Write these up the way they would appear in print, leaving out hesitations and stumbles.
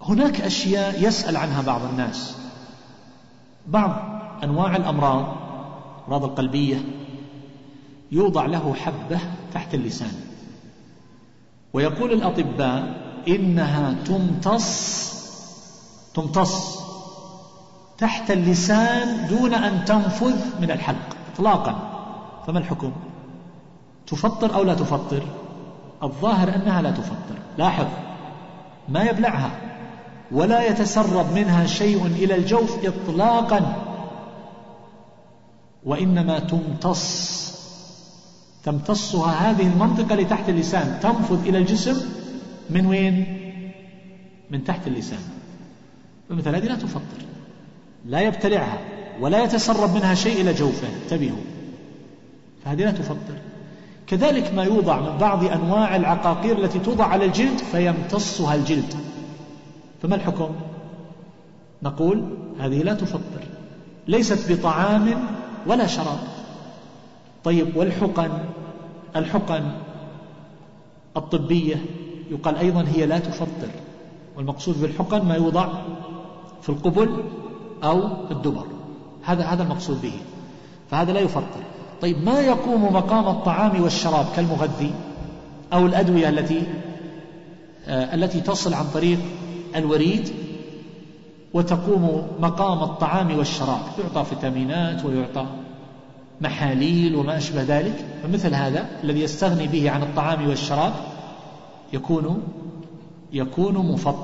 هناك أشياء يسأل عنها بعض الناس. بعض أنواع الأمراض القلبية يوضع له حبة تحت اللسان، ويقول الأطباء إنها تمتص تحت اللسان دون أن تنفذ من الحلق إطلاقا. فما الحكم؟ تفطر أو لا تفطر؟ الظاهر أنها لا تفطر. لاحظ، ما يبلعها ولا يتسرب منها شيء إلى الجوف إطلاقا، وإنما تمتصها هذه المنطقة اللي تحت اللسان، تنفذ إلى الجسم من وين؟ من تحت اللسان. فمثل هذه لا تفطر، لا يبتلعها ولا يتسرب منها شيء إلى جوفه، انتبهوا، فهذه لا تفطر. كذلك ما يوضع من بعض أنواع العقاقير التي توضع على الجلد فيمتصها الجلد، فما الحكم؟ نقول هذه لا تفطر، ليست بطعام ولا شراب. طيب، الحقن الطبية يقال أيضا هي لا تفطر، والمقصود بالحقن ما يوضع في القبل أو الدبر، هذا المقصود به، فهذا لا يفطر. طيب، ما يقوم مقام الطعام والشراب كالمغذي أو الأدوية التي تصل عن طريق الوريد وتقوم مقام الطعام والشراب، يعطى فيتامينات ويعطى محاليل وما أشبه ذلك، فمثل هذا الذي يستغني به عن الطعام والشراب يكون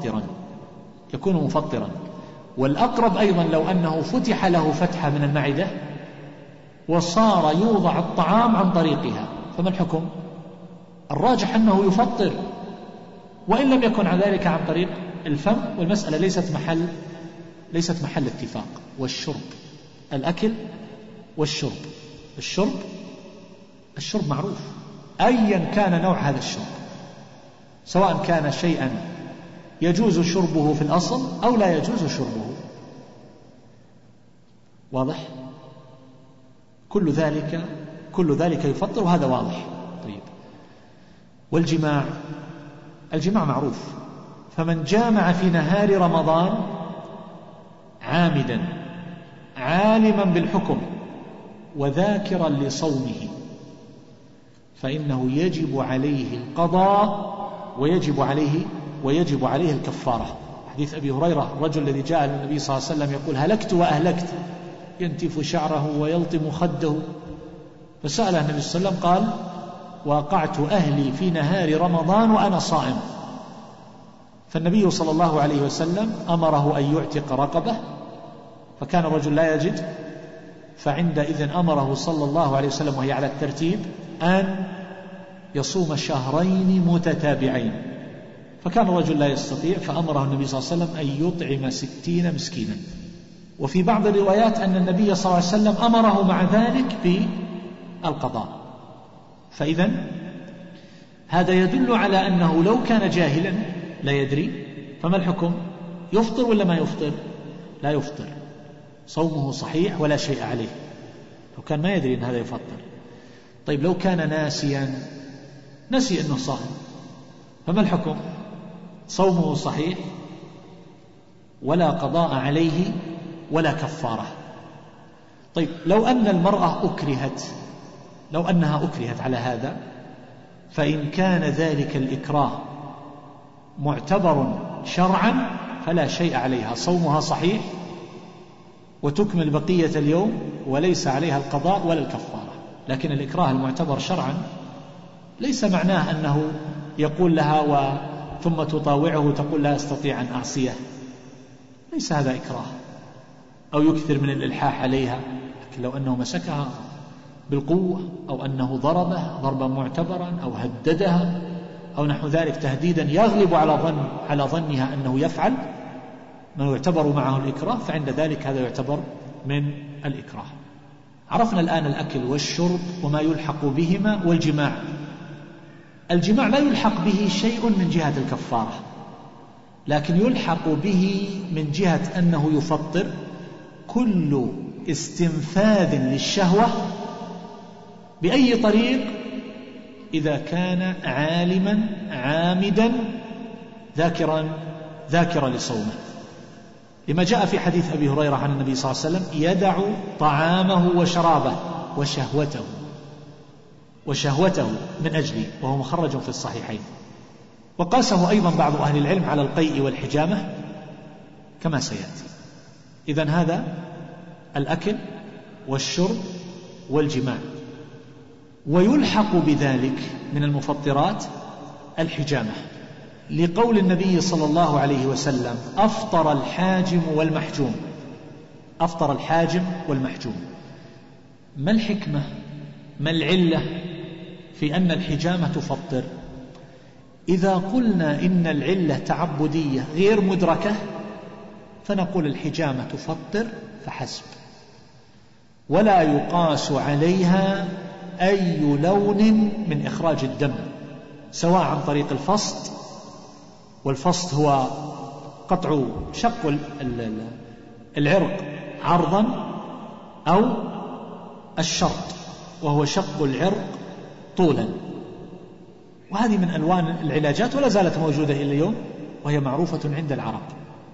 مفطرا. والأقرب أيضا لو أنه فتح له فتحة من المعدة وصار يوضع الطعام عن طريقها، فما الحكم؟ الراجح أنه يفطر، وإن لم يكن عن ذلك عن طريق الفم، والمسألة ليست محل اتفاق. والشرب، الأكل والشرب، الشرب معروف أيا كان نوع هذا الشرب، سواء كان شيئا يجوز شربه في الأصل أو لا يجوز شربه، واضح؟ كل ذلك يفطر، وهذا واضح. طيب، الجماع معروف، فمن جامع في نهار رمضان عامدا عالما بالحكم وذاكرا لصومه فإنه يجب عليه القضاء ويجب عليه الكفارة. حديث أبي هريرة، الرجل الذي جاء للنبي صلى الله عليه وسلم يقول: هلكت وأهلكت، ينتف شعره ويلطم خده، فسأل النبي صلى الله عليه وسلم قال: وقعت أهلي في نهار رمضان وأنا صائم. فالنبي صلى الله عليه وسلم أمره أن يعتق رقبة، فكان الرجل لا يجد، فعندئذ أمره صلى الله عليه وسلم، وهي على الترتيب، أن يصوم شهرين متتابعين، فكان الرجل لا يستطيع، فأمره النبي صلى الله عليه وسلم أن يطعم 60 مسكينا. وفي بعض الروايات أن النبي صلى الله عليه وسلم أمره مع ذلك بالقضاء. فإذا هذا يدل على أنه لو كان جاهلا لا يدري، فما الحكم؟ يفطر ولا ما يفطر؟ لا يفطر، صومه صحيح ولا شيء عليه لو كان ما يدري أن هذا يفطر. طيب، لو كان نسي أنه صائم، فما الحكم؟ صومه صحيح ولا قضاء عليه ولا كفارة. طيب، لو أن المرأة أكرهت على هذا، فإن كان ذلك الإكراه معتبر شرعا فلا شيء عليها، صومها صحيح وتكمل بقية اليوم وليس عليها القضاء ولا الكفارة. لكن الإكراه المعتبر شرعا ليس معناه أنه يقول لها ثم تطاوعه تقول لا أستطيع أن أعصيه، ليس هذا إكراه، أو يكثر من الإلحاح عليها. لكن لو أنه مسكها بالقوة، أو أنه ضربها ضربا معتبرا، أو هددها أو نحو ذلك تهديدا يغلب على ظنها أنه يفعل ما يعتبر معه الإكراه، فعند ذلك هذا يعتبر من الإكراه. عرفنا الآن الأكل والشرب وما يلحق بهما. والجماع، الجماع لا يلحق به شيء من جهة الكفارة، لكن يلحق به من جهة أنه يفطر كل استنفاذ للشهوة بأي طريق، إذا كان عالما عامدا ذاكرة لصومه، لما جاء في حديث أبي هريرة عن النبي صلى الله عليه وسلم: يدع طعامه وشرابه وشهوته من أجلي، وهو مخرج في الصحيحين. وقاسه أيضا بعض أهل العلم على القيء والحجامة كما سيأتي. إذن هذا الأكل والشرب والجماع. ويلحق بذلك من المفطرات الحجامة، لقول النبي صلى الله عليه وسلم: أفطر الحاجم والمحجوم. أفطر الحاجم والمحجوم. ما الحكمة، ما العلة في أن الحجامة تفطر؟ إذا قلنا إن العلة تعبدية غير مدركة فنقول الحجامة تفطر فحسب، ولا يقاس عليها أي لون من إخراج الدم، سواء عن طريق الفصد، والفصد هو قطع شق العرق عرضا، أو الشرط وهو شق العرق طولا. وهذه من ألوان العلاجات ولا زالت موجودة إلى اليوم، وهي معروفة عند العرب.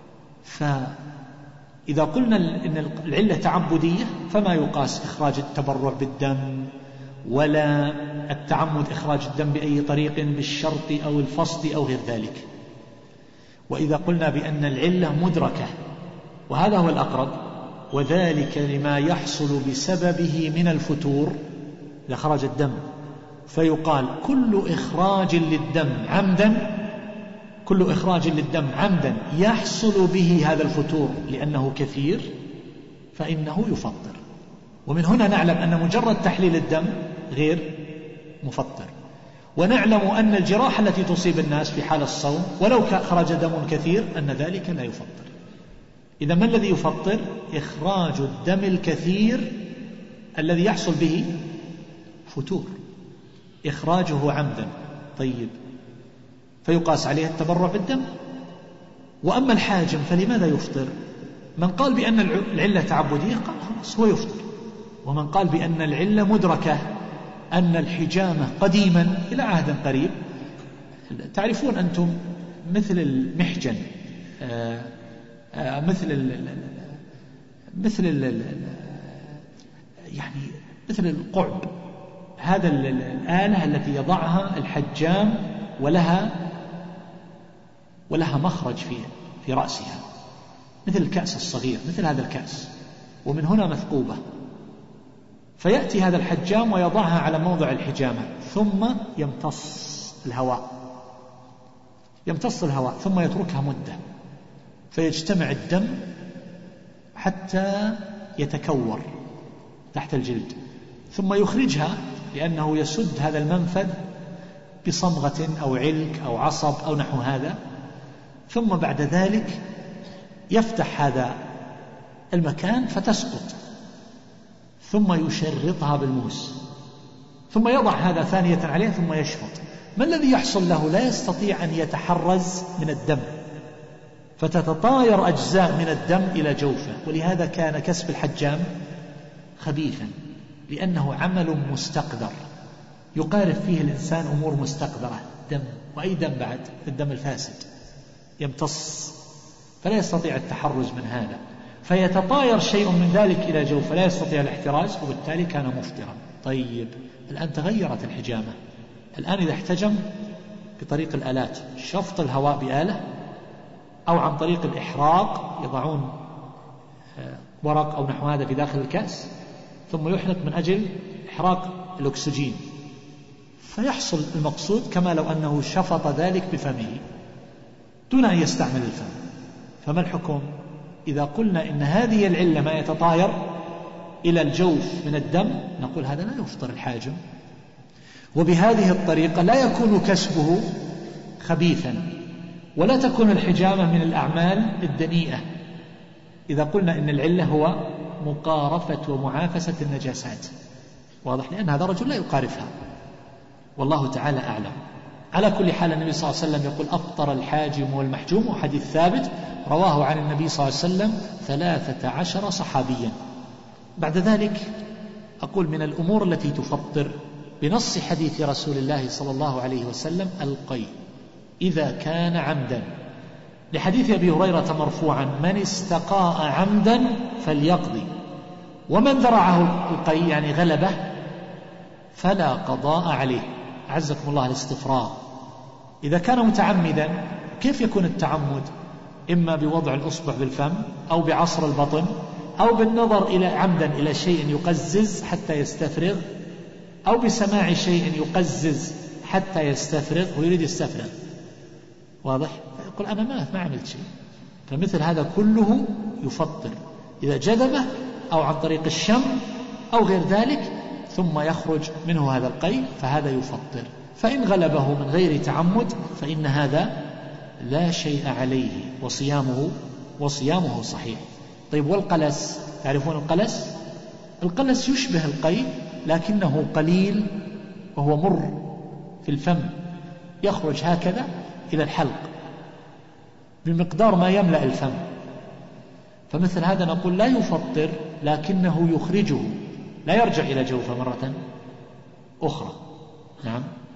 فإذا قلنا إن العلة تعبدية فما يقاس إخراج التبرع بالدم ولا التعمد إخراج الدم بأي طريق بالشرط أو الفصد أو غير ذلك. وإذا قلنا بأن العلة مدركة، وهذا هو الأقرب، وذلك لما يحصل بسببه من الفتور إذا خرج الدم، فيقال كل إخراج للدم عمدا يحصل به هذا الفتور لأنه كثير فإنه يفطر. ومن هنا نعلم أن مجرد تحليل الدم غير مفطر. ونعلم أن الجراحة التي تصيب الناس في حال الصوم ولو خرج دم كثير أن ذلك لا يفطر. إذا ما الذي يفطر؟ إخراج الدم الكثير الذي يحصل به فتور، إخراجه عمدا. طيب، فيقاس عليه التبرع بالدم. وأما الحاجم فلماذا يفطر؟ من قال بأن العلة تعبدية قال خلاص هو يفطر، ومن قال بأن العلة مدركة، أن الحجامة قديما إلى عهد قريب، تعرفون أنتم مثل المحجن، مثل القعب، هذا الآلة التي يضعها الحجام ولها مخرج في رأسها، مثل الكأس الصغير، مثل هذا الكأس، ومن هنا مثقوبة. فيأتي هذا الحجام ويضعها على موضع الحجامة، ثم يمتص الهواء ثم يتركها مدة، فيجتمع الدم حتى يتكور تحت الجلد، ثم يخرجها لأنه يسد هذا المنفذ بصمغة أو علك أو عصب أو نحو هذا. ثم بعد ذلك يفتح هذا المكان فتسقط، ثم يشرطها بالموس، ثم يضع هذا ثانية عليه ثم يشفط. ما الذي يحصل له؟ لا يستطيع أن يتحرز من الدم، فتتطاير أجزاء من الدم إلى جوفه. ولهذا كان كسب الحجام خبيثا، لأنه عمل مستقدر يقارف فيه الإنسان أمور مستقدرة، دم، وأي دم بعد؟ الدم الفاسد يمتص، فلا يستطيع التحرز من هذا، فيتطاير شيء من ذلك إلى جوفه فلا يستطيع الاحتراز، وبالتالي كان مفطرا. طيب، الآن تغيرت الحجامة. الآن إذا احتجم بطريق الآلات، شفط الهواء بآلة، أو عن طريق الإحراق، يضعون ورق أو نحو هذا في داخل الكأس ثم يحرق من أجل إحراق الأكسجين، فيحصل المقصود كما لو أنه شفط ذلك بفمه دون أن يستعمل الفم. فما الحكم؟ إذا قلنا إن هذه العلة ما يتطاير إلى الجوف من الدم، نقول هذا لا يفطر الحاجم، وبهذه الطريقة لا يكون كسبه خبيثا، ولا تكون الحجامة من الأعمال الدنيئة، إذا قلنا إن العلة هو مقارفة ومعافسة النجاسات. واضح؟ لأن هذا رجل لا يقارفها، والله تعالى أعلم. على كل حال النبي صلى الله عليه وسلم يقول: أفطر الحاجم والمحجوم، وحديث ثابت رواه عن النبي صلى الله عليه وسلم 13 صحابيا. بعد ذلك أقول من الأمور التي تفطر بنص حديث رسول الله صلى الله عليه وسلم القيء إذا كان عمدا، لحديث أبي هريرة مرفوعا: من استقاء عمدا فليقضي، ومن ذرعه القي يعني غلبه فلا قضاء عليه. أعزكم الله الاستفراغ. إذا كان متعمدا كيف يكون التعمد؟ إما بوضع الأصبع بالفم، أو بعصر البطن، أو بالنظر إلى عمدا إلى شيء يقزز حتى يستفرغ، أو بسماع شيء يقزز حتى يستفرغ ويريد يستفرغ. واضح؟ يقول أنا ما عملت شيء. فمثل هذا كله يفطر إذا جذبه أو عن طريق الشم أو غير ذلك، ثم يخرج منه هذا القي، فهذا يفطر. فإن غلبه من غير تعمد فإن هذا لا شيء عليه وصيامه صحيح. طيب والقلس؟ تعرفون القلس؟ القلس يشبه القي لكنه قليل وهو مر في الفم، يخرج هكذا إلى الحلق بمقدار ما يملأ الفم. فمثل هذا نقول لا يفطر، لكنه يخرجه، لا يرجع إلى جوفه مرة أخرى. نعم.